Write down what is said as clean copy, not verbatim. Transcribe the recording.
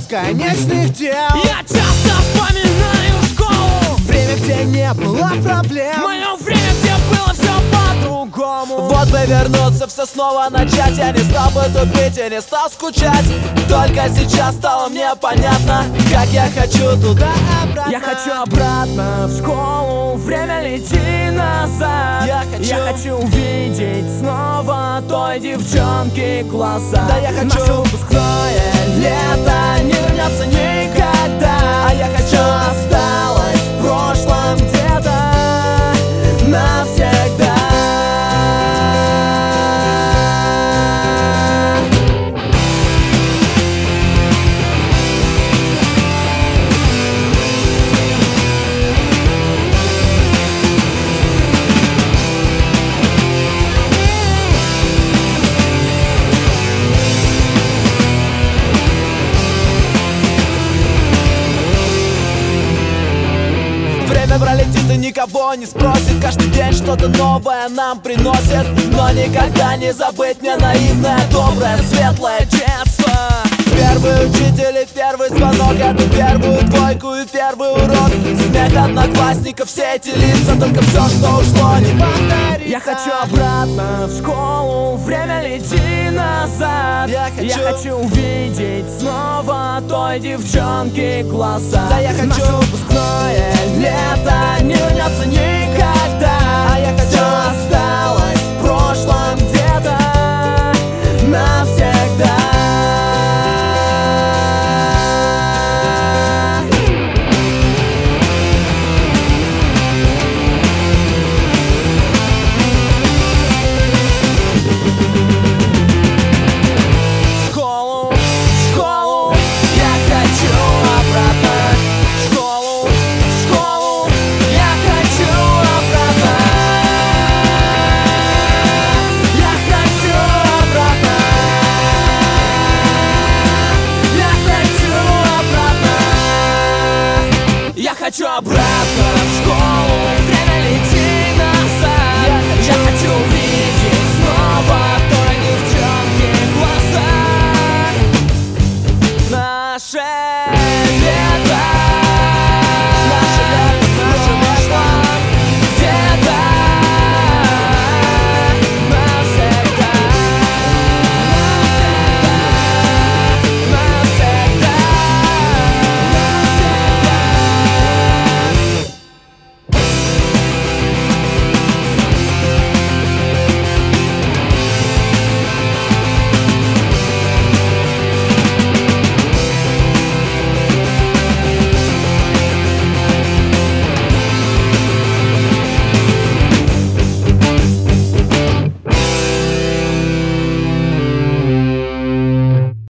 бесконечных дел. Я часто вспоминаю школу, Время, где не было проблем, мое время, где было все по-другому. Вот бы вернуться, все снова начать. Я не стал бы тупить и не стал скучать. Только сейчас стало мне понятно, как я хочу туда-обратно. Я хочу обратно в школу, время лети назад. Я хочу увидеть снова той девчонки глаза. Да, я хочу. Наше выпускное лето не вернется никогда. А я хочу. Всё осталось в прошлом где-то навсегда. Время пролетит и никого не спросит. Каждый день что-то новое нам приносит. Но никогда не забыть мне наивное, доброе, светлое детство. Первый учитель и первый звонок, эту первую двойку и первый урок. Смех одноклассников, все эти лица, только все, что ушло, не повторится. Я хочу обратно в школу, время лети назад. Я хочу. увидеть снова той девчонки глаза. Да, я хочу. Наше выпускное лето не вернется никогда. А я хочу. Всё